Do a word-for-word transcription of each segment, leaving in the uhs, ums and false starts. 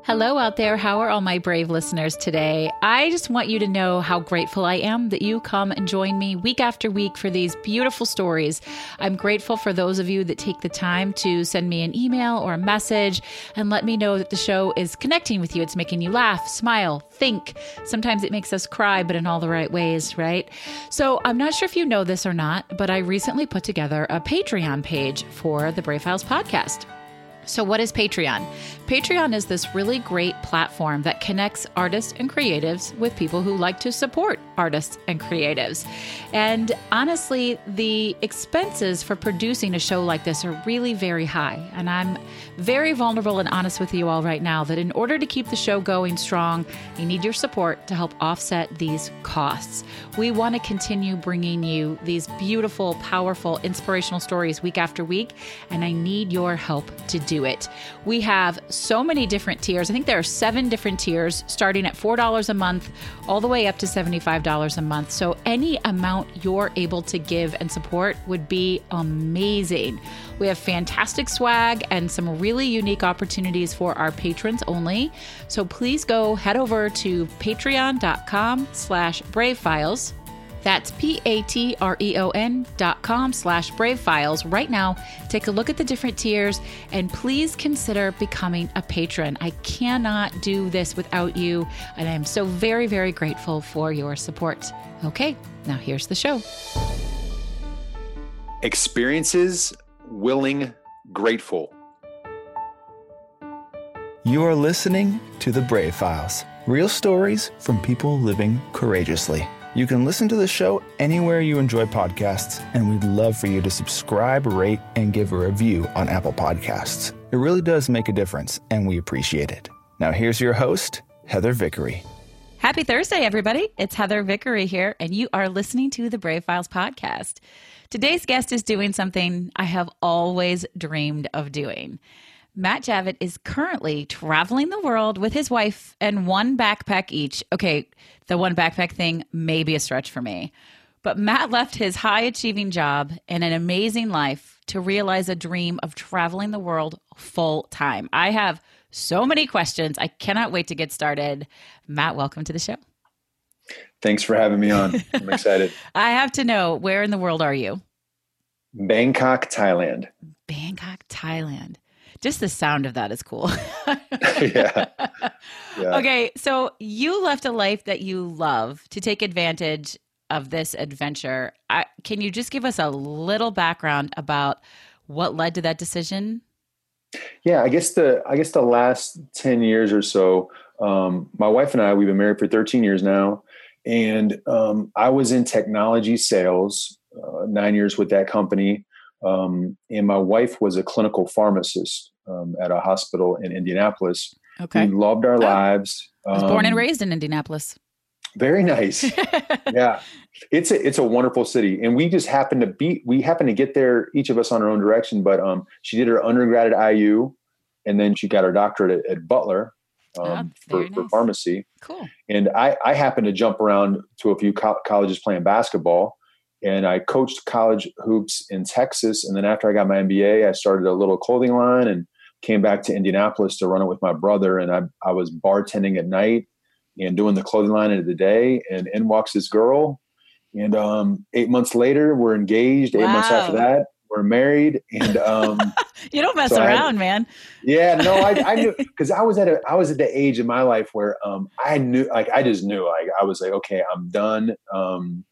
Hello out there. How are all my brave listeners today? I just want you to know how grateful I am that you come and join me week after week for these beautiful stories. I'm grateful for those of you that take the time to send me an email or a message and let me know that the show is connecting with you. It's making you laugh, smile, think. Sometimes it makes us cry, but in all the right ways, right? So I'm not sure if you know this or not, but I recently put together a Patreon page for the Brave Files podcast. So what is Patreon? Patreon is this really great platform that connects artists and creatives with people who like to support artists and creatives. And honestly, the expenses for producing a show like this are really very high. And I'm very vulnerable and honest with you all right now that in order to keep the show going strong, you need your support to help offset these costs. We want to continue bringing you these beautiful, powerful, inspirational stories week after week, and I need your help to do it. We have so many different tiers. I think there are seven different tiers starting at four dollars a month all the way up to seventy-five dollars a month. So any amount you're able to give and support would be amazing. We have fantastic swag and some really unique opportunities for our patrons only. So please go head over to patreon.com slash bravefiles. That's P-A-T-R-E-O-N dot com slash Brave Files right now. Take a look at the different tiers and please consider becoming a patron. I cannot do this without you, and I am so very, very grateful for your support. Okay, now here's the show. Experiences, willing, grateful. You are listening to The Brave Files, real stories from people living courageously. You can listen to the show anywhere you enjoy podcasts, and we'd love for you to subscribe, rate, and give a review on Apple Podcasts. It really does make a difference, and we appreciate it. Now here's your host, Heather Vickery. Happy Thursday, everybody. It's Heather Vickery here, and you are listening to the Brave Files podcast. Today's guest is doing something I have always dreamed of doing. Matt Javitt is currently traveling the world with his wife and one backpack each. Okay, the one backpack thing may be a stretch for me, but Matt left his high-achieving job and an amazing life to realize a dream of traveling the world full time. I have so many questions. I cannot wait to get started. Matt, welcome to the show. Thanks for having me on. I'm excited. I have to know, where in the world are you? Bangkok, Thailand. Bangkok, Thailand. Just the sound of that is cool. yeah. yeah. Okay, so you left a life that you love to take advantage of this adventure. I, can you just give us a little background about what led to that decision? Yeah, I guess the I guess the last ten years or so, um, my wife and I, we've been married for thirteen years now, and um, I was in technology sales, uh, nine years with that company. Um, and my wife was a clinical pharmacist um, at a hospital in Indianapolis. Okay. We loved our oh, lives. I was um, born and raised in Indianapolis. Very nice. yeah. It's a, it's a wonderful city. And we just happened to be, we happened to get there, each of us on our own direction, but um, she did her undergrad at I U and then she got her doctorate at, at Butler um, oh, for, nice. for pharmacy. Cool. And I, I happened to jump around to a few co- colleges playing basketball. And I coached college hoops in Texas. And then after I got my M B A, I started a little clothing line and came back to Indianapolis to run it with my brother. And I, I was bartending at night and doing the clothing line of the day. And in walks this girl. And um, eight months later, we're engaged. Eight wow. months after that, we're married. And um, you don't mess so around, had, man. Yeah, no, I, I knew because I was at a I was at the age in my life where um, I knew, like, I just knew, like, I was like, okay, I'm done. Um,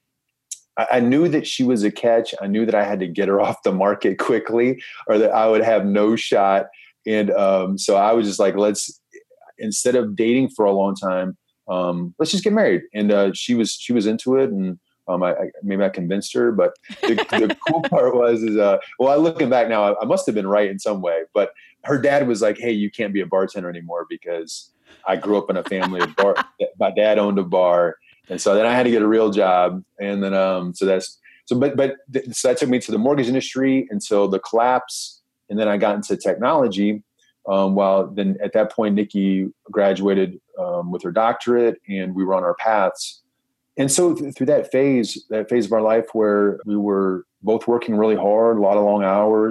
I knew that she was a catch. I knew that I had to get her off the market quickly or that I would have no shot. And um, so I was just like, let's, instead of dating for a long time, um, let's just get married. And uh, she was, she was into it. And um, I, I maybe I convinced her, but the, the cool part was, is uh, well, I looking back now, I, I must've been right in some way, but her dad was like, hey, you can't be a bartender anymore because I grew up in a family of bar. My dad owned a bar. And so then I had to get a real job. And then, um, so that's, so, but, but, th- so that took me to the mortgage industry until the collapse. And then I got into technology. Um, while then at that point, Nikki graduated, um, with her doctorate and we were on our paths. And so th- through that phase, that phase of our life where we were both working really hard, a lot of long hours,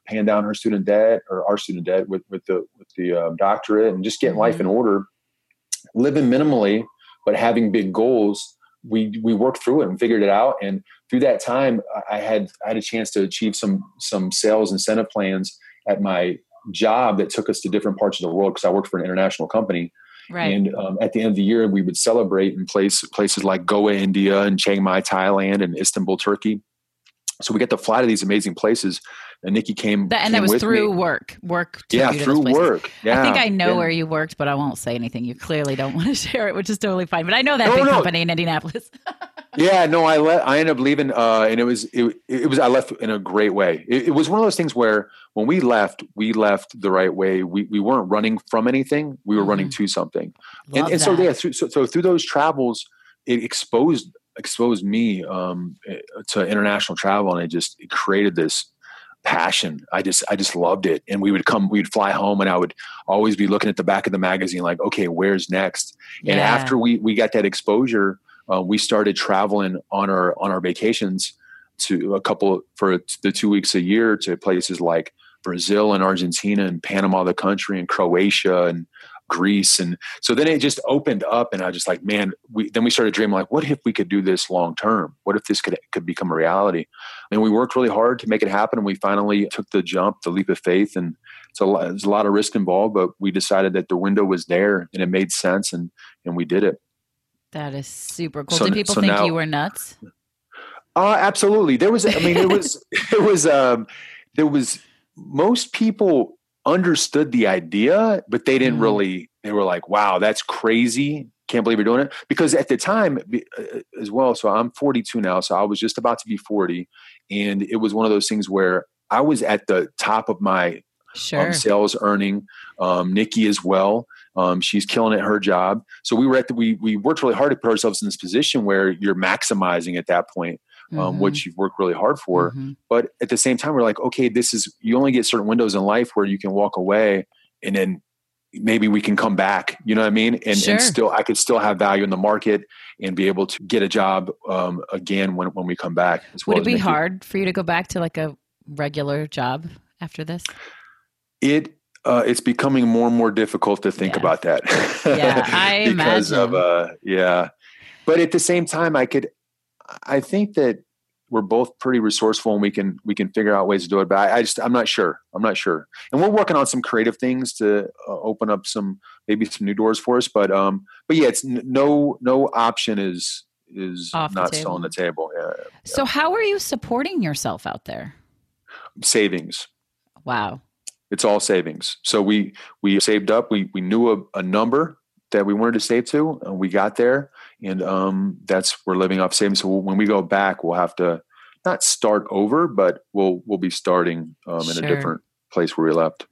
paying down her student debt or our student debt with, with the, with the uh, doctorate and just getting mm-hmm. life in order, living minimally, but having big goals. We, we worked through it and figured it out. And through that time, I had, I had a chance to achieve some, some sales incentive plans at my job that took us to different parts of the world. Cause I worked for an international company. Right. And um, at the end of the year, we would celebrate in place, places like Goa, India, and Chiang Mai, Thailand, and Istanbul, Turkey. So we get to fly to these amazing places. And Nikki came, that, and came that was through me. work, work. Yeah, through work. Yeah, I think I know yeah. where you worked, but I won't say anything. You clearly don't want to share it, which is totally fine. But I know that no, big no. company in Indianapolis. yeah, no, I let, I ended up leaving, uh, and it was, it, it was, I left in a great way. It, it was one of those things where when we left, we left the right way. We we weren't running from anything. We were mm-hmm. running to something. Love and and that. so, yeah, through, so, so through those travels, it exposed, exposed me um, to international travel. And it just it created this passion. I just, I just loved it. And we would come, we'd fly home and I would always be looking at the back of the magazine, like, okay, where's next? And yeah. after we, we got that exposure, uh, we started traveling on our, on our vacations to a couple for the two weeks a year to places like Brazil and Argentina and Panama, the country, and Croatia and Greece. And so then it just opened up and I was just like, man, we, then we started dreaming like, what if we could do this long term? What if this could, could become a reality? And we worked really hard to make it happen. And we finally took the jump, the leap of faith. And so there's a lot of risk involved, but we decided that the window was there and it made sense. And, and we did it. That is super cool. So, Did people so think now, you were nuts? Uh, absolutely. There was, I mean, it was, it was, um, there was, most people understood the idea, but they didn't mm. really, they were like, wow, that's crazy. Can't believe you're doing it. Because at the time uh, as well, so I'm forty-two now. So I was just about to be forty. And it was one of those things where I was at the top of my sure. um, sales earning, um, Nikki as well. Um, she's killing it, her job. So we were at the, we, we worked really hard to put ourselves in this position where you're maximizing at that point. Um, mm-hmm. which you've worked really hard for. Mm-hmm. But at the same time, we're like, okay, this is, you only get certain windows in life where you can walk away and then maybe we can come back, you know what I mean? And, sure. and still, I could still have value in the market and be able to get a job um, again when, when we come back. As well Would it be Nikki. hard for you to go back to like a regular job after this? It, uh, it's becoming more and more difficult to think yeah. about that. Yeah, I because imagine. of, uh, yeah. But at the same time, I could, I think that we're both pretty resourceful and we can, we can figure out ways to do it, but I, I just, I'm not sure. I'm not sure. And we're working on some creative things to uh, open up some, maybe some new doors for us. But, um, but yeah, it's n- no, no option is, is Off not the still on the table. Yeah, yeah. So how are you supporting yourself out there? Savings. Wow. It's all savings. So we, we saved up, we, we knew a, a number that we wanted to save to, and we got there. And um, that's, we're living off savings. So when we go back, we'll have to not start over, but we'll, we'll be starting um, in sure. a different place where we left.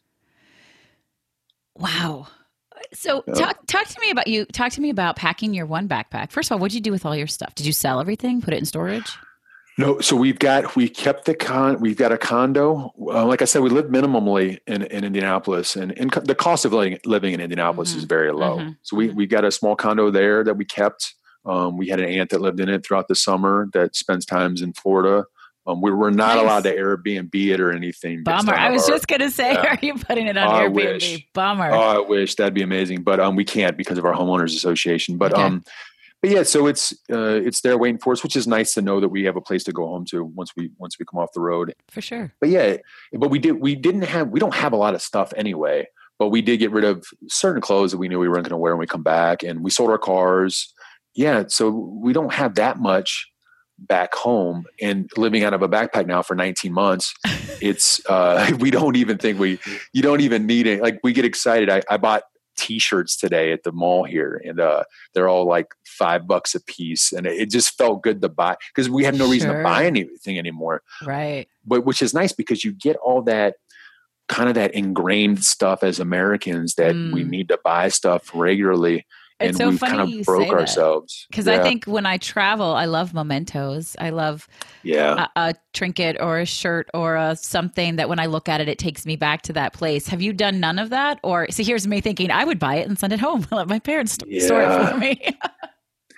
Wow. So yeah. talk, talk to me about you, talk to me about packing your one backpack. First of all, what did you do with all your stuff? Did you sell everything, put it in storage? No. So we've got, we kept the con, we've got a condo. Uh, like I said, we live minimally in, in Indianapolis, and, and the cost of living, living in Indianapolis mm-hmm. is very low. Mm-hmm. So we, we got a small condo there that we kept. Um, we had an aunt that lived in it throughout the summer that spends times in Florida. Um, we were not nice. allowed to Airbnb it or anything. Bummer. I was our, just going to say, yeah. are you putting it on oh, Airbnb? Wish. Bummer. Oh, I wish. That'd be amazing. But um, we can't because of our homeowners association. But okay. um, but yeah, so it's uh, it's there waiting for us, which is nice to know that we have a place to go home to once we once we come off the road. For sure. But yeah, but we did we didn't have we don't have a lot of stuff anyway. But we did get rid of certain clothes that we knew we weren't going to wear when we come back, and we sold our cars. Yeah, so we don't have that much back home, and living out of a backpack now for nineteen months, it's uh, we don't even think we you don't even need it. Like we get excited. I, I bought T-shirts today at the mall here, and uh, they're all like five bucks a piece, and it, it just felt good to buy because we have no reason sure. to buy anything anymore. Right. But which is nice because you get all that kind of that ingrained stuff as Americans that mm. we need to buy stuff regularly. It's and so we've funny kind you of broke say ourselves. Because yeah. I think when I travel, I love mementos. I love yeah. a, a trinket or a shirt or a something that when I look at it, it takes me back to that place. Have you done none of that? Or see, here's me thinking I would buy it and send it home. Let my parents yeah. store it for me.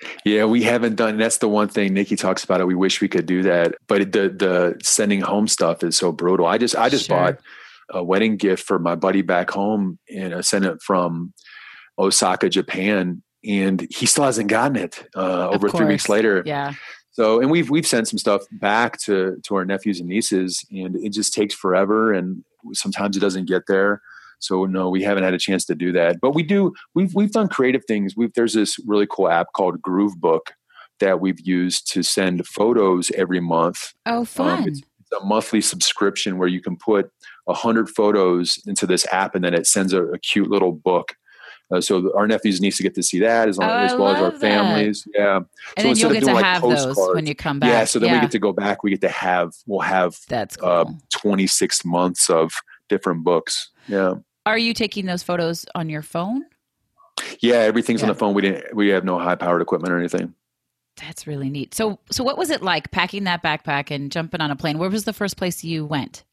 Yeah, we haven't done. That's the one thing Nikki talks about it. We wish we could do that, but the the sending home stuff is so brutal. I just I just Sure. bought a wedding gift for my buddy back home, and I sent it from Osaka, Japan, and he still hasn't gotten it uh, over three weeks later. Yeah. So, and we've we've sent some stuff back to to our nephews and nieces, and it just takes forever, and sometimes it doesn't get there. So no, we haven't had a chance to do that, but we do. We've we've done creative things. We've there's this really cool app called Groovebook that we've used to send photos every month. Oh, fun! Um, it's, it's a monthly subscription where you can put a hundred photos into this app, and then it sends a, a cute little book. Uh, so our nephews and nieces get to see that as, long, oh, as well as our that. families. Yeah. And so then you'll get to like have those when you come back. Yeah. So then yeah. we get to go back. We get to have, we'll have That's cool. uh, twenty-six months of different books. Yeah. Are you taking those photos on your phone? Yeah. Everything's yeah. on the phone. We didn't, we have no high powered equipment or anything. That's really neat. So, so what was it like packing that backpack and jumping on a plane? Where was the first place you went?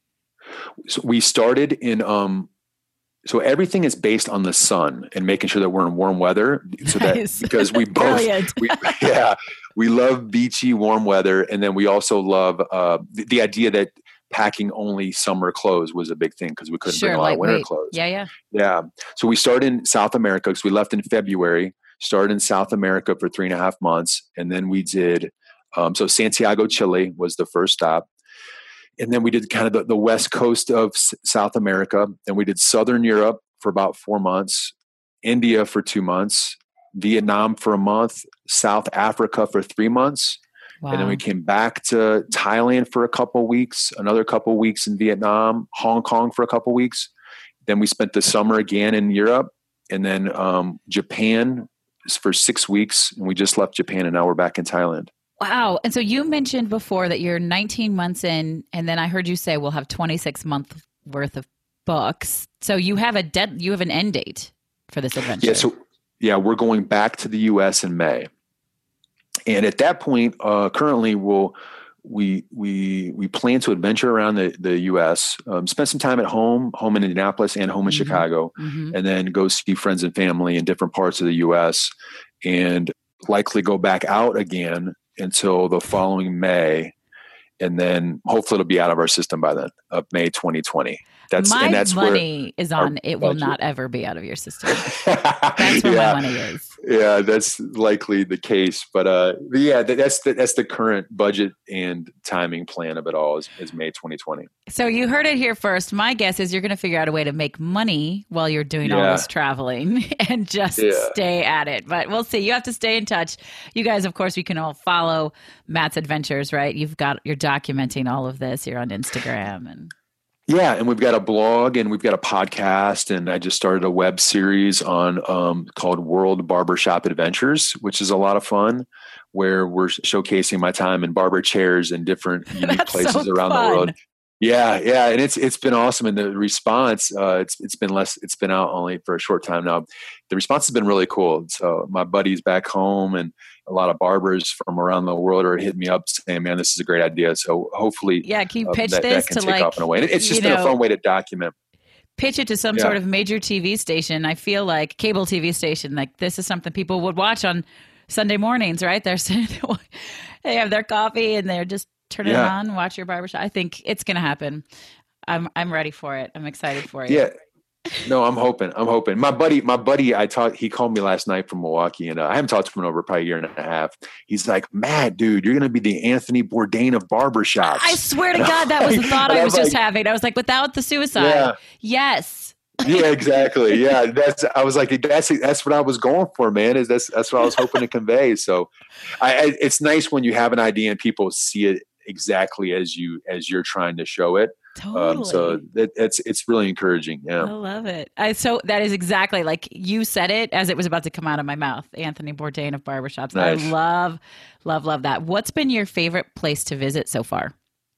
So we started in, um, so everything is based on the sun and making sure that we're in warm weather. So nice. that because we both, we, yeah, we love beachy, warm weather. And then we also love uh, the, the idea that packing only summer clothes was a big thing because we couldn't sure, bring a lot of winter weight. clothes. Yeah, yeah. Yeah. So we started in South America because we left in February, started in South America for three and a half months. And then we did, um, so Santiago, Chile was the first stop. And then we did kind of the, the west coast of S- South America. And we did Southern Europe for about four months, India for two months, Vietnam for a month, South Africa for three months. Wow. And then we came back to Thailand for a couple of weeks, another couple of weeks in Vietnam, Hong Kong for a couple of weeks. Then we spent the summer again in Europe, and then um, Japan for six weeks. And we just left Japan, and now we're back in Thailand. Wow. And so you mentioned before that you're nineteen months in, and then I heard you say we'll have twenty-six months worth of books. So you have a dead, you have an end date for this adventure. Yeah. So yeah, we're going back to the U S in May. And at that point, uh, currently we'll, we, we, we plan to adventure around the, the U S, um, spend some time at home, home in Indianapolis and home in Mm-hmm. Chicago, Mm-hmm. and then go see friends and family in different parts of the U S and likely go back out again until the following May. And then hopefully it'll be out of our system by then, of May twenty twenty. That's my and that's money where is on it will budget. not ever be out of your system. That's where yeah. my money is. Yeah, that's likely the case. But uh, but yeah, that, that's the, that's the current budget and timing plan of it all is, is May twenty twenty. So you heard it here first. My guess is you're going to figure out a way to make money while you're doing all Yeah. this traveling and just Yeah. stay at it. But we'll see. You have to stay in touch. You guys, of course, we can all follow Matt's adventures, right? You've got, you're documenting all of this. You're on Instagram and. Yeah, and we've got a blog and we've got a podcast, and I just started a web series on um, called World Barbershop Adventures, which is a lot of fun, where we're showcasing my time in barber chairs in different unique That's places so around fun. the world. Yeah, yeah, and it's it's been awesome, and the response uh, it's it's been less. It's been out only for a short time now. The response has been really cool. So my buddies back home and a lot of barbers from around the world are hitting me up saying, "Man, this is a great idea." So hopefully, Yeah, can you uh, pitch that, this that can to take like, off in a way. And it's just you been know, a fun way to document. pitch it to some Yeah. sort of major T V station. I feel like cable T V station, like this is something people would watch on Sunday mornings, right? They're sitting, they have their coffee and they're just turning Yeah. it on, watch your barbershop. I think it's going to happen. I'm I'm ready for it. I'm excited for it. Yeah. No, I'm hoping. I'm hoping. My buddy, my buddy, I talked. He called me last night from Milwaukee, and uh, I haven't talked to him in over probably a year and a half. He's like, "Matt, dude, you're going to be the Anthony Bourdain of barbershops." I swear to God, that was the thought I was just having. I was like, without the suicide. Yeah. Yes. Yeah, exactly. Yeah, that's. I was like, that's that's what I was going for, man. Is that's that's what I was hoping to convey. So, I, I it's nice when you have an idea and people see it exactly as you as you're trying to show it. Totally. Um, so it, it's it's really encouraging. Yeah. I love it. I, so that is exactly like you said it as it was about to come out of my mouth. Anthony Bourdain of barbershops. Nice. I love, love, love that. What's been your favorite place to visit so far?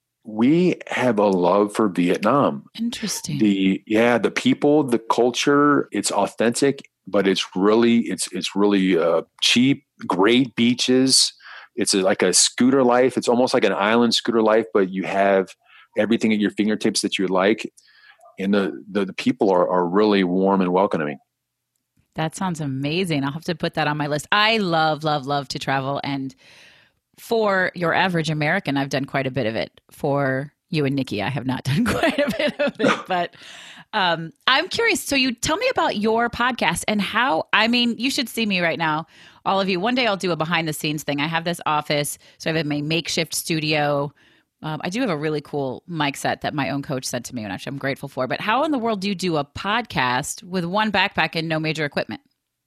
We have a love for Vietnam. Interesting. The yeah, the people, the culture, it's authentic, but it's really it's it's really uh, cheap. Great beaches. It's a, like a scooter life. It's almost like an island scooter life, but you have everything at your fingertips that you like, and the the, the people are are really warm and welcoming. That sounds amazing. I'll have to put that on my list. I love, love, love to travel. And for your average American, I've done quite a bit of it. For you and Nikki, I have not done quite a bit of it. But um, I'm curious. So you tell me about your podcast and how, I mean, you should see me right now. All of you. One day I'll do a behind the scenes thing. I have this office. So I have my makeshift studio. Um, I do have a really cool mic set that my own coach sent to me, and actually I'm grateful for. But how in the world do you do a podcast with one backpack and no major equipment?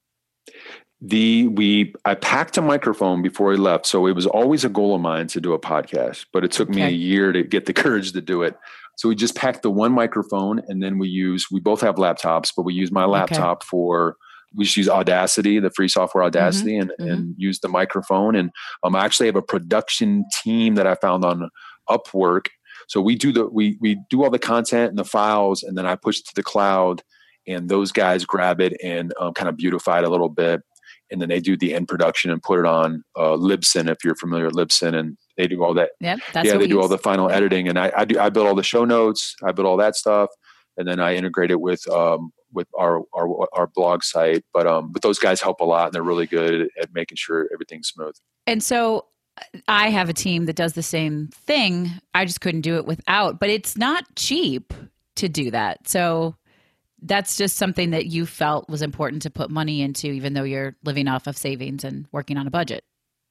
The we I packed a microphone before I left, so it was always a goal of mine to do a podcast. But it took me Okay. a year to get the courage to do it. So we just packed the one microphone, and then we use. We both have laptops, but we use my laptop okay. for. We just use Audacity, the free software Audacity, mm-hmm. and mm-hmm. and use the microphone. And um, I actually have a production team that I found on Upwork. So we do the we we do all the content and the files, and then I push it to the cloud, and those guys grab it and um, kind of beautify it a little bit, and then they do the end production and put it on uh, Libsyn, if you're familiar with Libsyn, and they do all that. Yep, that's yeah, what they we do use. all the final editing, and I I do I build all the show notes, I build all that stuff, and then I integrate it with um with our our our blog site. But um but those guys help a lot, and they're really good at making sure everything's smooth. And so I have a team that does the same thing. I just couldn't do it without, but it's not cheap to do that. So that's just something that you felt was important to put money into, even though you're living off of savings and working on a budget.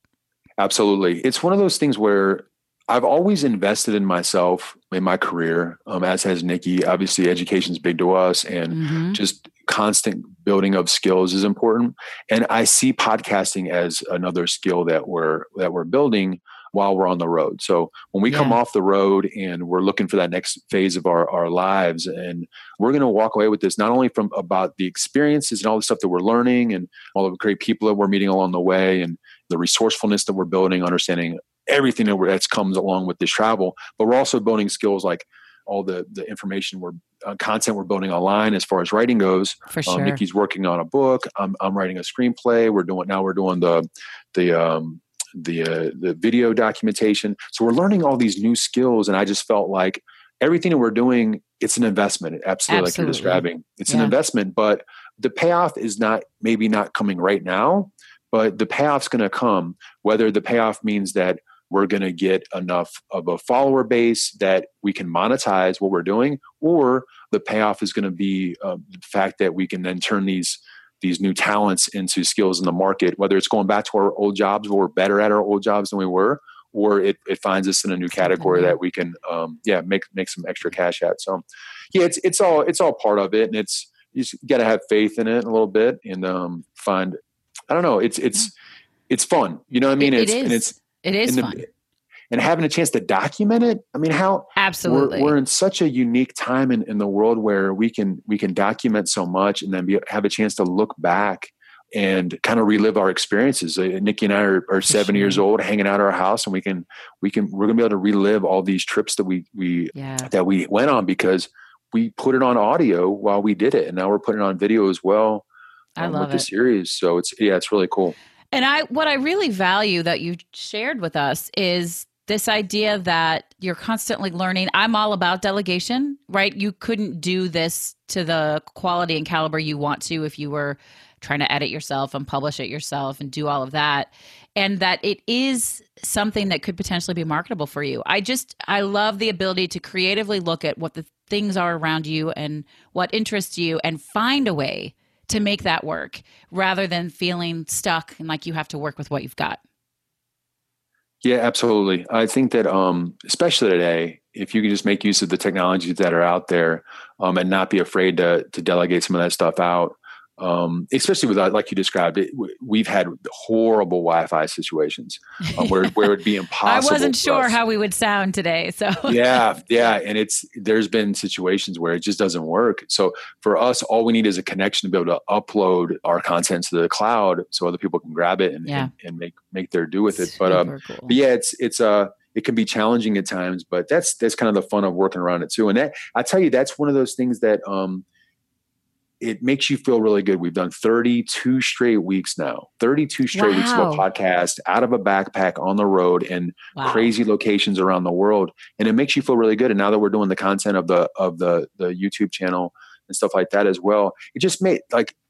Absolutely. It's one of those things where I've always invested in myself in my career, um, as has Nikki. Obviously, education is big to us, and mm-hmm. just constant building of skills is important. And I see podcasting as another skill that we're that we're building while we're on the road. So when we yeah. come off the road and we're looking for that next phase of our, our lives, and we're going to walk away with this not only from about the experiences and all the stuff that we're learning and all the great people that we're meeting along the way and the resourcefulness that we're building, understanding everything that that's comes along with this travel, but we're also building skills like all the the information we're uh, content we're building online as far as writing goes. For sure. Um, Nikki's working on a book. I'm I'm writing a screenplay. We're doing now. We're doing the the um, the uh, the video documentation. So we're learning all these new skills, and I just felt like everything that we're doing, it's an investment. Absolutely, Absolutely. Like you're describing, it's yeah. an investment, but the payoff is not maybe not coming right now, but the payoff's going to come. Whether the payoff means that we're going to get enough of a follower base that we can monetize what we're doing, or the payoff is going to be uh, the fact that we can then turn these these new talents into skills in the market, whether it's going back to our old jobs where we're better at our old jobs than we were, or it, it finds us in a new category that we can, um, yeah, make make some extra cash at. So, yeah, it's it's all it's all part of it, and it's you just got to have faith in it a little bit and um, find. I don't know. It's it's it's fun. You know what I mean? It, it's it is. And it's It is the, fun. And having a chance to document it. I mean, how absolutely we're, we're in such a unique time in, in the world where we can we can document so much and then be, have a chance to look back and kind of relive our experiences. Uh, Nikki and I are, are seven sure. years old, hanging out at our house, and we can we can we're gonna be able to relive all these trips that we we yeah. that we went on because we put it on audio while we did it, and now we're putting it on video as well. Um, I love with it. the series. So it's yeah, it's really cool. And I what I really value that you shared with us is this idea that you're constantly learning. I'm all about delegation, right? You couldn't do this to the quality and caliber you want to if you were trying to edit yourself and publish it yourself and do all of that. And that it is something that could potentially be marketable for you. I just, I love the ability to creatively look at what the things are around you and what interests you and find a way to make that work rather than feeling stuck and like you have to work with what you've got. Yeah, absolutely. I think that, um, especially today, if you can just make use of the technologies that are out there um, and not be afraid to to delegate some of that stuff out, um, especially with, like you described it, we've had horrible Wi-Fi situations um, where, where it would be impossible. I wasn't sure us. how we would sound today. So yeah, yeah. And it's, there's been situations where it just doesn't work. So for us, all we need is a connection to be able to upload our content to the cloud so other people can grab it and, yeah. and, and make, make their do with it. Super but, um, cool. but yeah, it's, it's, uh, it can be challenging at times, but that's, that's kind of the fun of working around it too. And that, I tell you, that's one of those things that, um, it makes you feel really good. We've done thirty-two straight weeks now, thirty-two straight wow. weeks of a podcast out of a backpack on the road in wow. crazy locations around the world. And it makes you feel really good. And now that we're doing the content of the, of the, the YouTube channel and stuff like that as well, it just made like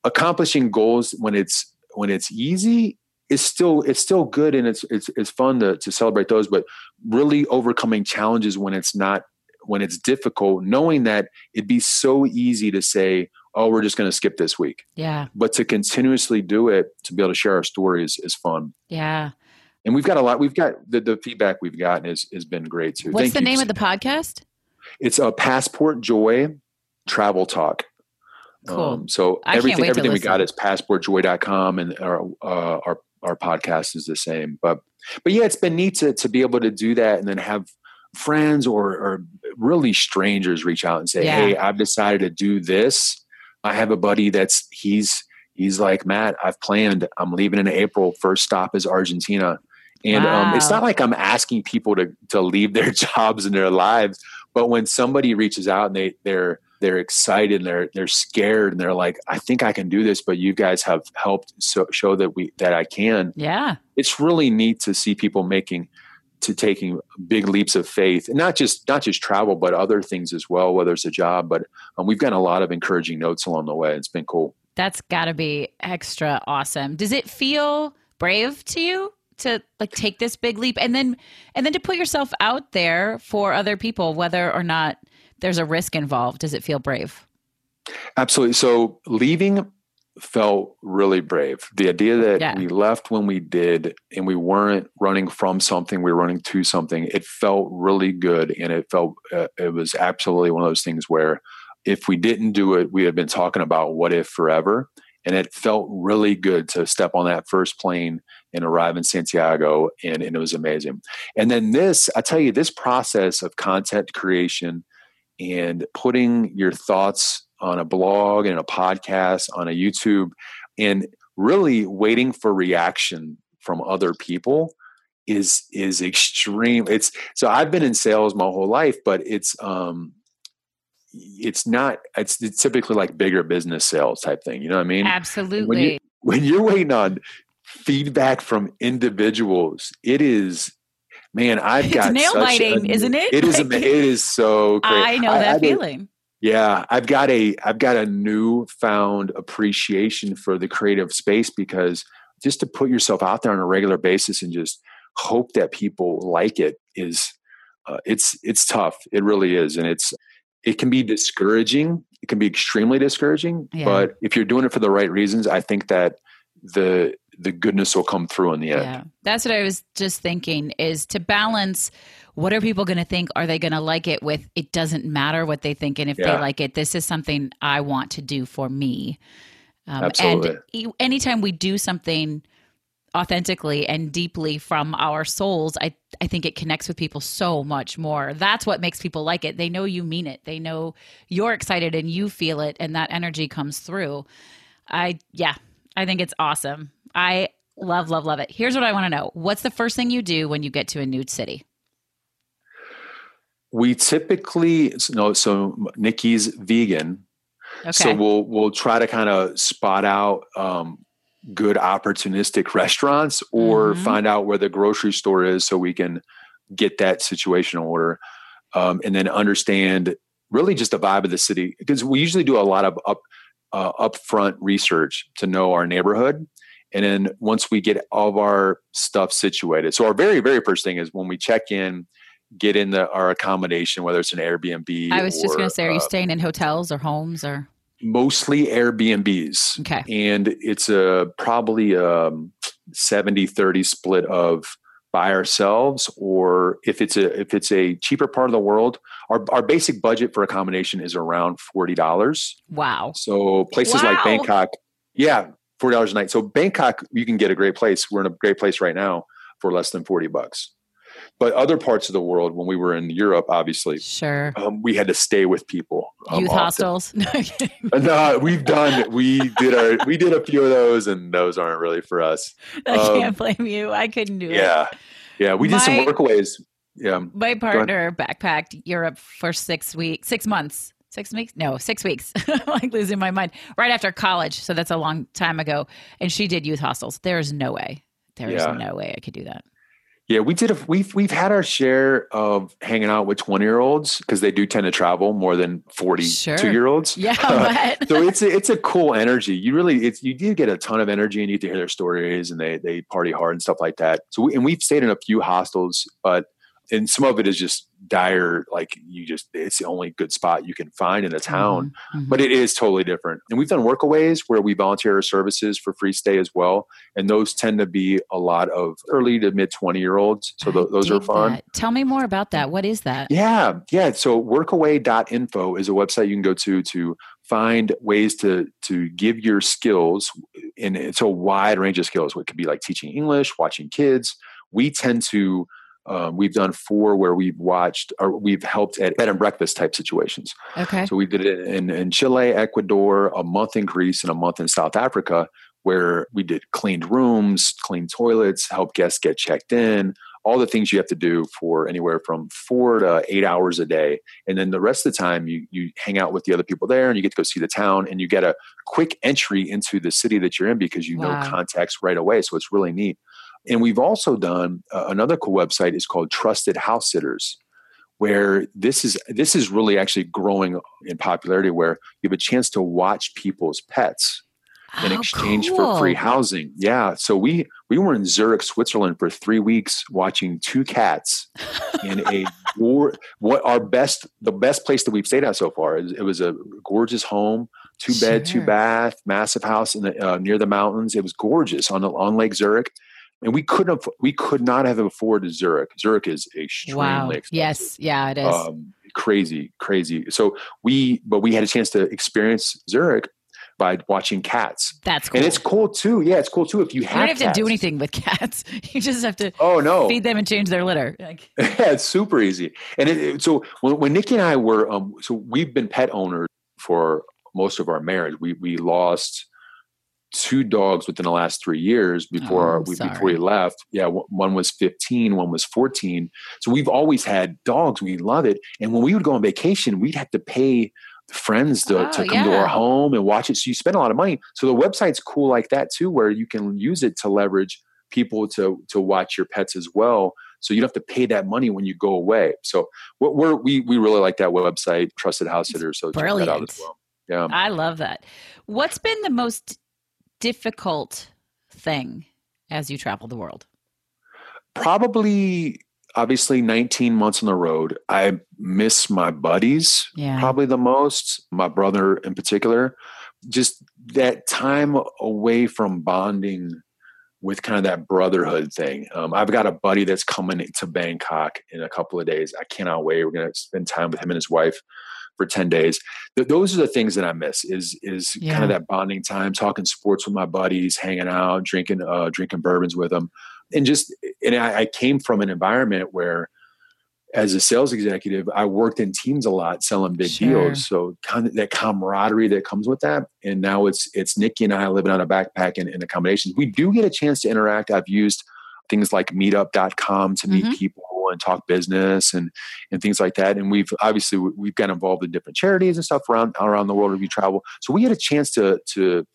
accomplishing goals when it's, when it's easy is still, it's still good. And it's, it's, it's fun to, to celebrate those, but really overcoming challenges when it's not, when it's difficult, knowing that it'd be so easy to say, oh, we're just going to skip this week. Yeah. But to continuously do it, to be able to share our stories is fun. Yeah. And we've got a lot, we've got the, the feedback we've gotten is, has been great too. What's Thank the you. name of the podcast? It's a Passport Joy Travel Talk. Cool. Um, so I everything, can't wait everything to we got listen. is passport joy dot com, and our, uh, our, our podcast is the same, but, but yeah, it's been neat to, to be able to do that and then have friends or, or really strangers reach out and say, Yeah. hey, I've decided to do this. I have a buddy that's, he's, he's like, Matt, I've planned, I'm leaving in April. First stop is Argentina. And Wow. um, it's not like I'm asking people to, to leave their jobs and their lives, but when somebody reaches out and they, they're, they're excited and they're, they're scared and they're like, I think I can do this, but you guys have helped so, show that we, that I can. Yeah. It's really neat to see people making, to taking big leaps of faith, and not just, not just travel, but other things as well, whether it's a job, but um, we've gotten a lot of encouraging notes along the way. It's been cool. That's gotta be extra awesome. Does it feel brave to you to like take this big leap and then, and then to put yourself out there for other people, whether or not there's a risk involved? Does it feel brave? Absolutely. So leaving felt really brave. The idea that Yeah. we left when we did, and we weren't running from something, we were running to something. It felt really good. And it felt, uh, it was absolutely one of those things where if we didn't do it, we had been talking about what if forever. And it felt really good to step on that first plane and arrive in Santiago. And, and it was amazing. And then this, I tell you, this process of content creation and putting your thoughts on a blog and a podcast, on a YouTube, and really waiting for reaction from other people is, is extreme. It's so I've been in sales my whole life, but it's, um, it's not, it's, it's typically like bigger business sales type thing. You know what I mean? Absolutely. When, you, when you're waiting on feedback from individuals, it is, man, I've got it's nail biting, a, isn't it? It is, it is so great. I know that I, I feeling. Did, yeah. I've got a, I've got a newfound appreciation for the creative space, because just to put yourself out there on a regular basis and just hope that people like it is, uh, it's, it's tough. It really is. And it's, it can be discouraging. It can be extremely discouraging, yeah. But if you're doing it for the right reasons, I think that the, the goodness will come through in the end. Yeah. That's what I was just thinking, is to balance, what are people going to think? Are they going to like it? With, it doesn't matter what they think. And if yeah. they like it, this is something I want to do for me. Um, Absolutely. And anytime we do something authentically and deeply from our souls, I, I think it connects with people so much more. That's what makes people like it. They know you mean it. They know you're excited and you feel it, and that energy comes through. I, yeah, I think it's awesome. I love, love, love it. Here's what I want to know. What's the first thing you do when you get to a new city? We typically, no, so Nikki's vegan. Okay. So we'll, we'll try to kind of spot out um, good opportunistic restaurants, or mm-hmm. find out where the grocery store is so we can get that situation in order. Um, and then understand really just the vibe of the city, because we usually do a lot of up, uh, upfront research to know our neighborhood. And then once we get all of our stuff situated, so our very, very first thing is when we check in, get in the, our accommodation, whether it's an Airbnb. I was or, just going to say, are you uh, staying in hotels or homes or? Mostly Airbnbs. Okay. And it's a probably a seventy thirty split of by ourselves, or if it's a, if it's a cheaper part of the world, our, our basic budget for accommodation is around forty dollars. Wow. So places wow. like Bangkok, yeah, forty dollars a night. So Bangkok, you can get a great place. We're in a great place right now for less than forty bucks. But other parts of the world, when we were in Europe, obviously, sure, um, we had to stay with people. Um, Youth often. hostels. No, we've done. We did our. We did a few of those, and those aren't really for us. I um, can't blame you. I couldn't do yeah. it. Yeah, yeah. We did my, some workaways. Yeah. My partner backpacked Europe for six weeks, six months, six weeks. No, six weeks. I'm like losing my mind. Right after college, so that's a long time ago. And she did youth hostels. There is no way. There is yeah. no way I could do that. Yeah, we did. A, we've we've had our share of hanging out with twenty year olds because they do tend to travel more than forty Sure. two year olds. Yeah, but so it's a, it's a cool energy. You really it's you do get a ton of energy, and you get to hear their stories, and they they party hard and stuff like that. So we, and we've stayed in a few hostels, but and some of it is just dire. Like you just it's the only good spot you can find in a town, Mm-hmm, mm-hmm. but it is totally different. And we've done workaways where we volunteer our services for free stay as well. And those tend to be a lot of early to mid twenty year olds. So th- those are fun. That. Tell me more about that. What is that? Yeah. Yeah. So workaway dot info is a website you can go to to find ways to, to give your skills. And it's a wide range of skills. It could be like teaching English, watching kids. We tend to, um, we've done four where we've watched or we've helped at bed and breakfast type situations. Okay. So we did it in, in Chile, Ecuador, a month in Greece, and a month in South Africa, where we did cleaned rooms, clean toilets, help guests get checked in, all the things you have to do for anywhere from four to eight hours a day. And then the rest of the time you you hang out with the other people there and you get to go see the town and you get a quick entry into the city that you're in because you Wow. know contacts right away. So it's really neat. And we've also done uh, another cool website is called Trusted House Sitters, where this is this is really actually growing in popularity, where you have a chance to watch people's pets in Oh, exchange cool. for free housing. Yeah. So we we were in Zurich, Switzerland for three weeks watching two cats in a war, what our best the best place that we've stayed at so far. It, it was a gorgeous home, two bed, Sure. two bath, massive house in the uh, near the mountains. It was gorgeous on the on Lake Zurich. And we couldn't have, we could not have afforded Zurich. Zurich is extremely Wow. expensive. Yes. Yeah, it is. Um, crazy, crazy. So we, but we had a chance to experience Zurich by watching cats. That's cool. And it's cool too. Yeah, it's cool too if you You have don't have cats. to do anything with cats. You just have to Oh no. feed them and change their litter. Like, Yeah, it's super easy. And it, it- so when, when Nikki and I were, um, so we've been pet owners for most of our marriage. We we lost two dogs within the last three years before Oh, our, I'm we, sorry. before we left. Yeah, w- one was fifteen, one was fourteen. So we've always had dogs. We love it. And when we would go on vacation, we'd have to pay friends to, Oh, to come to yeah. our home and watch it. So you spend a lot of money. So the website's cool like that too, where you can use it to leverage people to to watch your pets as well. So you don't have to pay that money when you go away. So what we're, we we really like that website, Trusted House Sitters. So check that out brilliant. as well. Yeah. I love that. What's been the most difficult thing as you travel the world? Probably, obviously, nineteen months on the road. I miss my buddies Yeah. probably the most, my brother in particular. Just that time away from bonding with kind of that brotherhood thing. Um, I've got a buddy that's coming to Bangkok in a couple of days. I cannot wait. We're going to spend time with him and his wife for ten days. Th- those are the things that I miss is, is Yeah. kind of that bonding time, talking sports with my buddies, hanging out, drinking, uh, drinking bourbons with them. And just, and I, I came from an environment where as a sales executive, I worked in teams a lot selling big Sure. deals. So kind of that camaraderie that comes with that. And now it's, it's Nikki and I living on a backpack in, in accommodations. We do get a chance to interact. I've used things like meetup dot com to meet Mhm. people and talk business and, and things like that. And we've obviously, we've got involved in different charities and stuff around, around the world as we travel. So we get a chance to, to,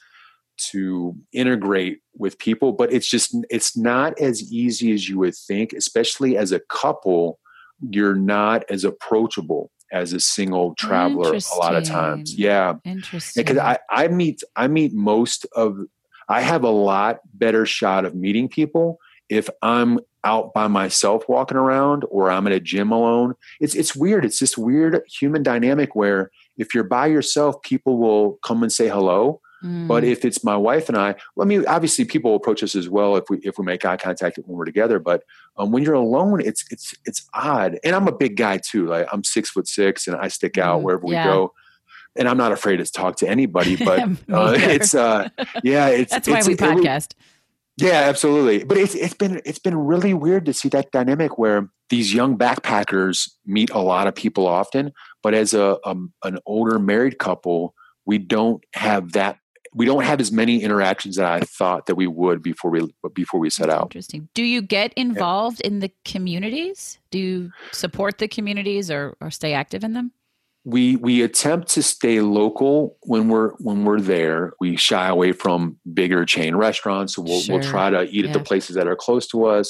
to integrate with people, but it's just, it's not as easy as you would think, especially as a couple. You're not as approachable as a single traveler a lot of times. Interesting. Yeah. Interesting. Because I, I meet, I meet most of, I have a lot better shot of meeting people if I'm out by myself walking around or I'm at a gym alone. It's, it's weird. It's this weird human dynamic where if you're by yourself, people will come and say hello. Mm. But if it's my wife and I, well, I mean, obviously people approach us as well if we if we make eye contact when we're together. But um, when you're alone, it's it's it's odd. And I'm a big guy too. Like I'm six foot six, and I stick out Mm, wherever yeah. we go. And I'm not afraid to talk to anybody. But Me uh, either. it's uh, yeah, it's That's why it's, we it would- podcast. yeah, absolutely. But it's it's been it's been really weird to see that dynamic where these young backpackers meet a lot of people often, but as a um, an older married couple, we don't have that. We don't have as many interactions that I thought that we would before we before we set That's out. Interesting. Do you get involved in the communities? Do you support the communities or, or stay active in them? We we attempt to stay local when we're when we're there. We shy away from bigger chain restaurants. So we'll we'll Sure. try to eat at the Yeah. places that are close to us.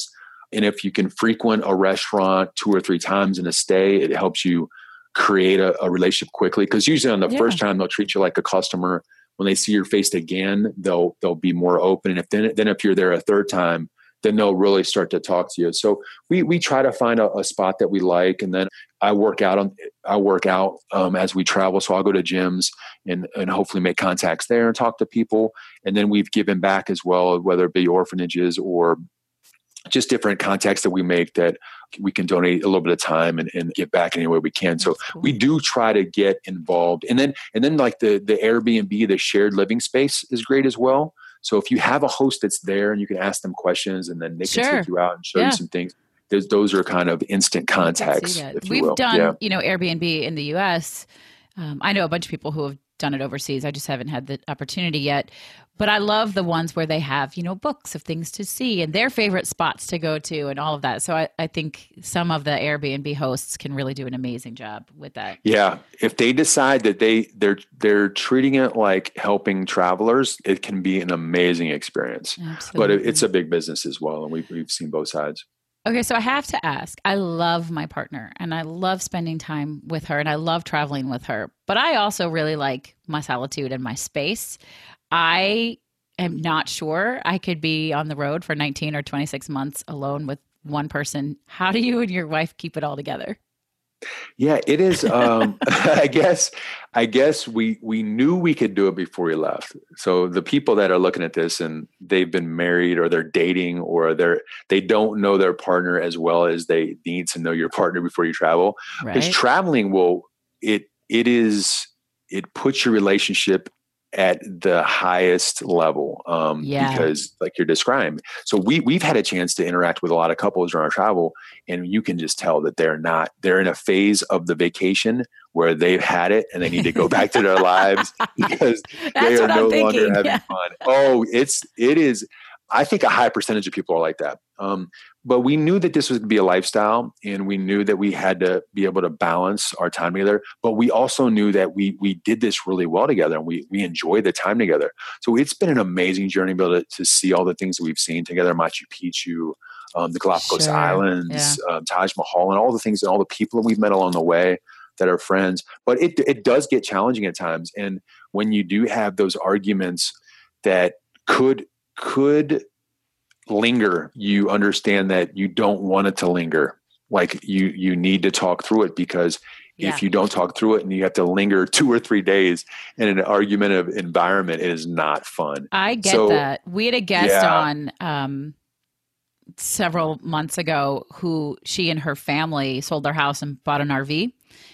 And if you can frequent a restaurant two or three times in a stay, it helps you create a, a relationship quickly. Because usually on the Yeah. first time, they'll treat you like a customer. When they see your face again, they'll they'll be more open. And if then then if you're there a third time, then they'll really start to talk to you. So we we try to find a, a spot that we like, and then I work out on I work out um, as we travel. So I'll go to gyms and and hopefully make contacts there and talk to people. And then we've given back as well, whether it be orphanages or just different contacts that we make that we can donate a little bit of time and, and give back any way we can. So cool. we do try to get involved. And then, and then like the, the Airbnb, the shared living space is great as well. So if you have a host that's there and you can ask them questions and then they can Sure. take you out and show Yeah. you some things, those, those are kind of instant contacts. If you We've will. done, Yeah. you know, Airbnb in the U S. Um, I know a bunch of people who have done it overseas. I just haven't had the opportunity yet. But I love the ones where they have, you know, books of things to see and their favorite spots to go to and all of that. So I, I think some of the Airbnb hosts can really do an amazing job with that. Yeah. If they decide that they they're they're treating it like helping travelers, it can be an amazing experience. Absolutely. But it, it's a big business as well. And we've we've seen both sides. Okay, so I have to ask, I love my partner and I love spending time with her and I love traveling with her, but I also really like my solitude and my space. I am not sure I could be on the road for nineteen or twenty-six months alone with one person. How do you and your wife keep it all together? Yeah, it is. Um, I guess, I guess we, we knew we could do it before we left. So the people that are looking at this and they've been married or they're dating or they're, they don't know their partner as well as they need to know your partner before you travel. Because Right? traveling will, it, it is, it puts your relationship at the highest level. Um, Yeah. because like you're describing. So we, we've had a chance to interact with a lot of couples during our travel, and you can just tell that they're not, they're in a phase of the vacation where they've had it and they need to go back to their lives because they That's are what no I'm longer thinking. having Yeah. fun. Oh, it's, it is, I think a high percentage of people are like that. Um, but we knew that this was going to be a lifestyle, and we knew that we had to be able to balance our time together. But we also knew that we we did this really well together, and we we enjoyed the time together. So it's been an amazing journey to be able to, to see all the things that we've seen together: Machu Picchu, um, the Galapagos Sure. Islands, um, Taj Mahal, and all the things and all the people that we've met along the way that are friends. But it it does get challenging at times, and when you do have those arguments that could could linger, you understand that you don't want it to linger. Like you, you need to talk through it, because Yeah. if you don't talk through it and you have to linger two or three days in an argumentative environment, it is not fun. I get So, that. We had a guest yeah. on um, several months ago who she and her family sold their house and bought an R V.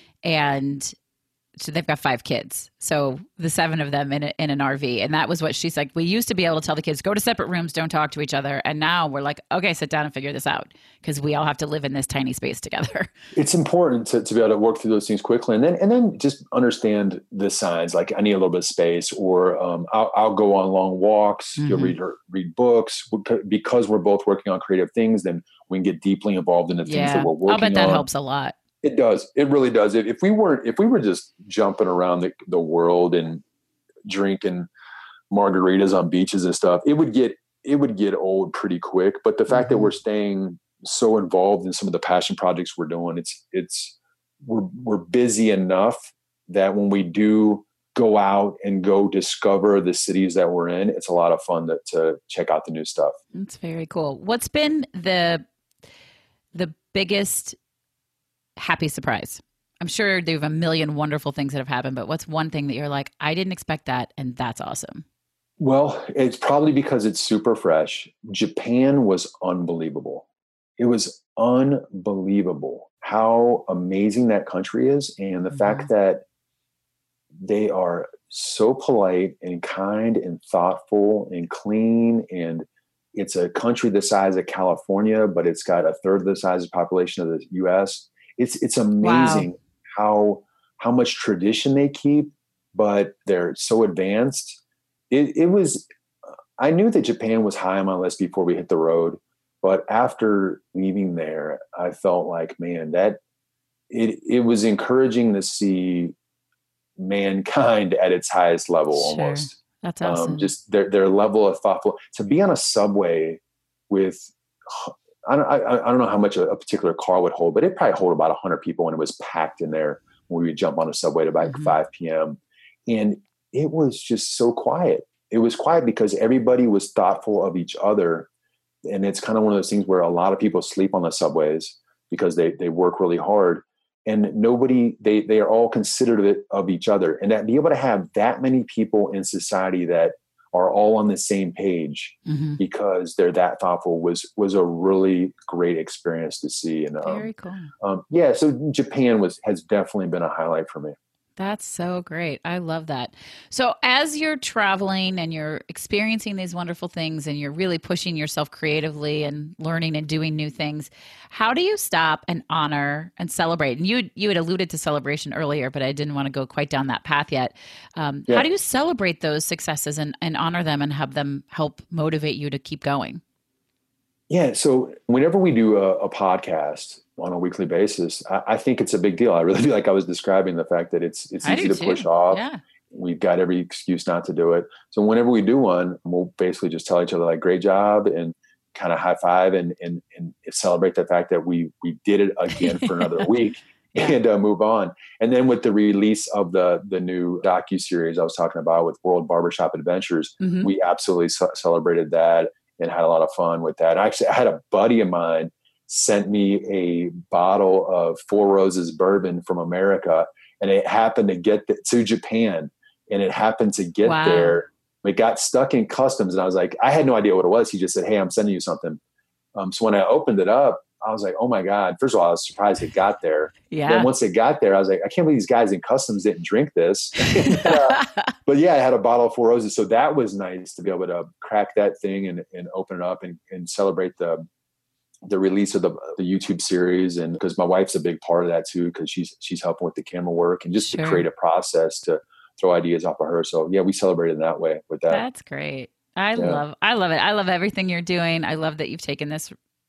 And so they've got five kids. So the seven of them in, a, in an R V. And that was what she's like. We used to be able to tell the kids, go to separate rooms, don't talk to each other. And now we're like, okay, sit down and figure this out, because we all have to live in this tiny space together. It's important to, to be able to work through those things quickly, and then and then just understand the signs. Like, I need a little bit of space, or um, I'll, I'll go on long walks. You'll Mhm. read read books, because we're both working on creative things. Then we can get deeply involved in the things Yeah. that we're working on. I'll bet that helps a lot. It does. It really does. If, if we weren't, if we were just jumping around the, the world and drinking margaritas on beaches and stuff, it would get, it would get old pretty quick. But the fact Mhm. that we're staying so involved in some of the passion projects we're doing, it's, it's, we're, we're busy enough that when we do go out and go discover the cities that we're in, it's a lot of fun to, to check out the new stuff. That's very cool. What's been the, the biggest happy surprise? I'm sure there have a million wonderful things that have happened, but what's one thing that you're like, I didn't expect that, and that's awesome? Well, it's probably because it's super fresh. Japan was unbelievable. It was unbelievable how amazing that country is. And the Mhm. fact that they are so polite and kind and thoughtful and clean. And it's a country the size of California, but it's got a third of the size of population of the U S. It's, it's amazing Wow. how, how much tradition they keep, but they're so advanced. It, it was, I knew that Japan was high on my list before we hit the road, but after leaving there, I felt like, man, that it, it was encouraging to see mankind at its highest level. Sure. Almost. That's awesome. Um, just their, their level of thoughtful, to be on a subway with I don't, I, I don't know how much a, a particular car would hold, but it probably hold about one hundred people when it was packed in there when we would jump on a subway at about mm-hmm. five p.m. And it was just so quiet. It was quiet because everybody was thoughtful of each other. And it's kind of one of those things where a lot of people sleep on the subways because they, they work really hard, and nobody, they, they are all considerate of each other. And that be able to have that many people in society that are all on the same page mm-hmm. because they're that thoughtful was, was a really great experience to see. And, um, very cool. Um, yeah. So Japan was, has definitely been a highlight for me. That's so great. I love that. So as you're traveling and you're experiencing these wonderful things and you're really pushing yourself creatively and learning and doing new things, how do you stop and honor and celebrate? And you you had alluded to celebration earlier, but I didn't want to go quite down that path yet. Um, yeah. How do you celebrate those successes and, and honor them and have them help motivate you to keep going? Yeah. So whenever we do a, a podcast on a weekly basis, I, I think it's a big deal. I really feel like I was describing the fact that it's it's easy to push off. Yeah. We've got every excuse not to do it. So whenever we do one, we'll basically just tell each other like, great job, and kind of high five and and and celebrate the fact that we we did it again for another week. Yeah. And uh, move on. And then with the release of the the new docuseries I was talking about with World Barbershop Adventures, mm-hmm. we absolutely ce- celebrated that and had a lot of fun with that. Actually, I had a buddy of mine sent me a bottle of Four Roses bourbon from America, and it happened to get the, to Japan, and it happened to get wow. there. It got stuck in customs, and I was like, I had no idea what it was. He just said, "Hey, I'm sending you something." Um, so when I opened it up, I was like, "Oh my God!" First of all, I was surprised it got there. Yeah. Then once it got there, I was like, "I can't believe these guys in customs didn't drink this." uh, but yeah, I had a bottle of Four Roses, so that was nice to be able to crack that thing and, and open it up and, and celebrate the the release of the, the YouTube series. And because my wife's a big part of that too, because she's she's helping with the camera work and just sure. the creative process to throw ideas off of her. So yeah, we celebrated in that way with that. That's great. I yeah. love I love it. I love everything you're doing. I love that you've taken this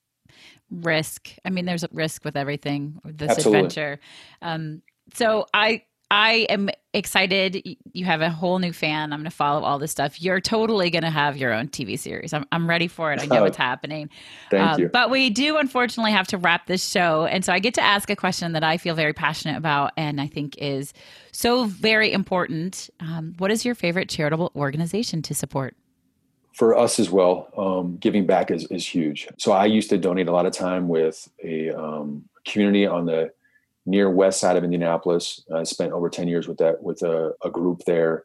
risk. I mean, there's a risk with everything, this Absolutely. adventure. Um, so I I am excited. You have a whole new fan. I'm going to follow all this stuff. You're totally going to have your own T V series. I'm I'm ready for it. I know oh, it's happening. Thank um, you. But we do unfortunately have to wrap this show. And so I get to ask a question that I feel very passionate about and I think is so very important. Um, what is your favorite charitable organization to support? For us as well, um, giving back is, is huge. So I used to donate a lot of time with a um, community on the near west side of Indianapolis. I spent over ten years with that, with a, a group there.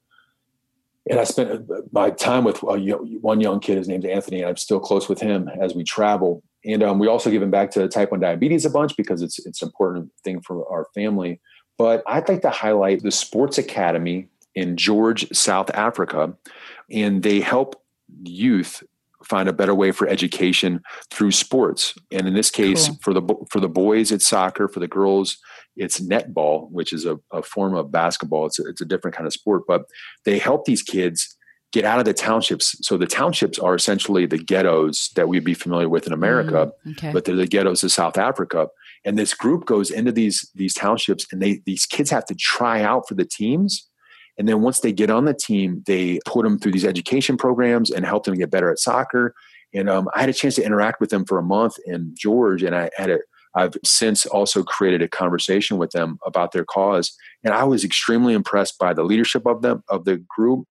And I spent my time with a, one young kid, his name's Anthony, and I'm still close with him as we travel. And um, we also give back to type one diabetes a bunch because it's it's an important thing for our family. But I'd like to highlight the Sports Academy in George, South Africa. And they help youth find a better way for education through sports. And in this case, cool. for the for the boys, it's soccer. For the girls, it's netball, which is a, a form of basketball. It's a, it's a different kind of sport. But they help these kids get out of the townships. So the townships are essentially the ghettos that we'd be familiar with in America, mm, okay. but they're the ghettos of South Africa. And this group goes into these these townships, and they these kids have to try out for the teams. And then once they get on the team, they put them through these education programs and help them get better at soccer. And um, I had a chance to interact with them for a month in George, and I had a, I've since also created a conversation with them about their cause. And I was extremely impressed by the leadership of them, of the group,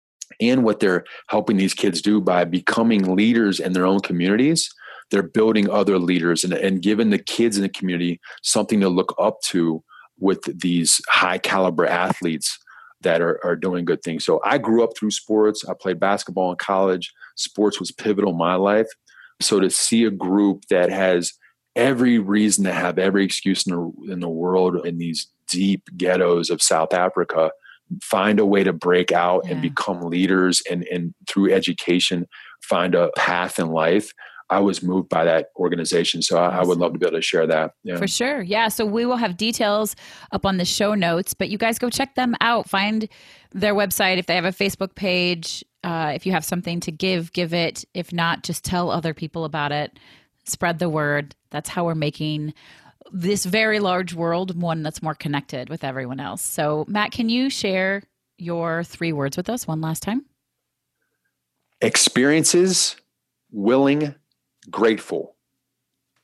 and what they're helping these kids do by becoming leaders in their own communities. They're building other leaders and, and giving the kids in the community something to look up to with these high caliber athletes that are, are doing good things. So I grew up through sports. I played basketball in college. Sports was pivotal in my life. So to see a group that has every reason to have every excuse in the, in the world in these deep ghettos of South Africa, find a way to break out yeah. and become leaders and, and through education, find a path in life. I was moved by that organization. So I, I would love to be able to share that. Yeah. For sure. Yeah. So we will have details up on the show notes, but you guys go check them out. Find their website. If they have a Facebook page, uh, if you have something to give, give it. If not, just tell other people about it. Spread the word. That's how we're making this very large world one that's more connected with everyone else. So Matt, can you share your three words with us one last time? Experiences, willing, grateful.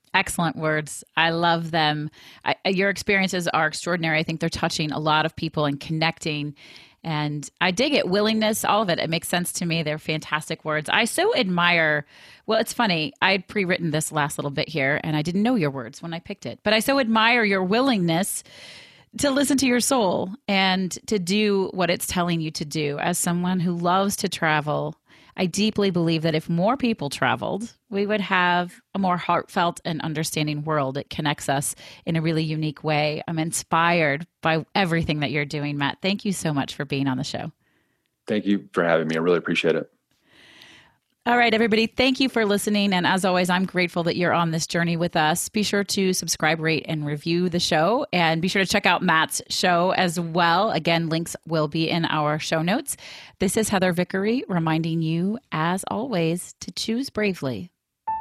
Excellent words. I love them. I, your experiences are extraordinary. I think they're touching a lot of people and connecting. And I dig it. Willingness, all of it. It makes sense to me. They're fantastic words. I so admire, well, it's funny. I had pre-written this last little bit here, and I didn't know your words when I picked it. But I so admire your willingness to listen to your soul and to do what it's telling you to do. As someone who loves to travel, I deeply believe that if more people traveled, we would have a more heartfelt and understanding world. It connects us in a really unique way. I'm inspired by everything that you're doing, Matt. Thank you so much for being on the show. Thank you for having me. I really appreciate it. All right, everybody. Thank you for listening. And as always, I'm grateful that you're on this journey with us. Be sure to subscribe, rate, and review the show. And be sure to check out Matt's show as well. Again, links will be in our show notes. This is Heather Vickery reminding you, as always, to choose bravely.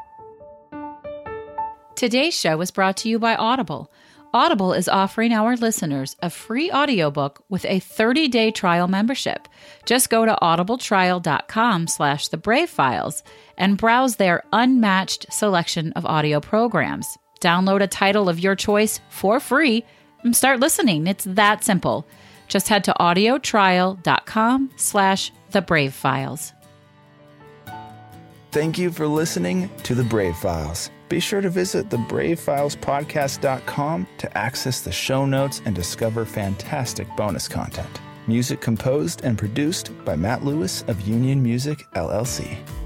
Today's show was brought to you by Audible. Audible is offering our listeners a free audiobook with a thirty-day trial membership. Just go to audibletrial.com slash the Brave Files and browse their unmatched selection of audio programs. Download a title of your choice for free and start listening. It's that simple. Just head to audiotrial.com slash the Brave Files. Thank you for listening to The Brave Files. Be sure to visit the brave files podcast dot com to access the show notes and discover fantastic bonus content. Music composed and produced by Matt Lewis of Union Music, L L C.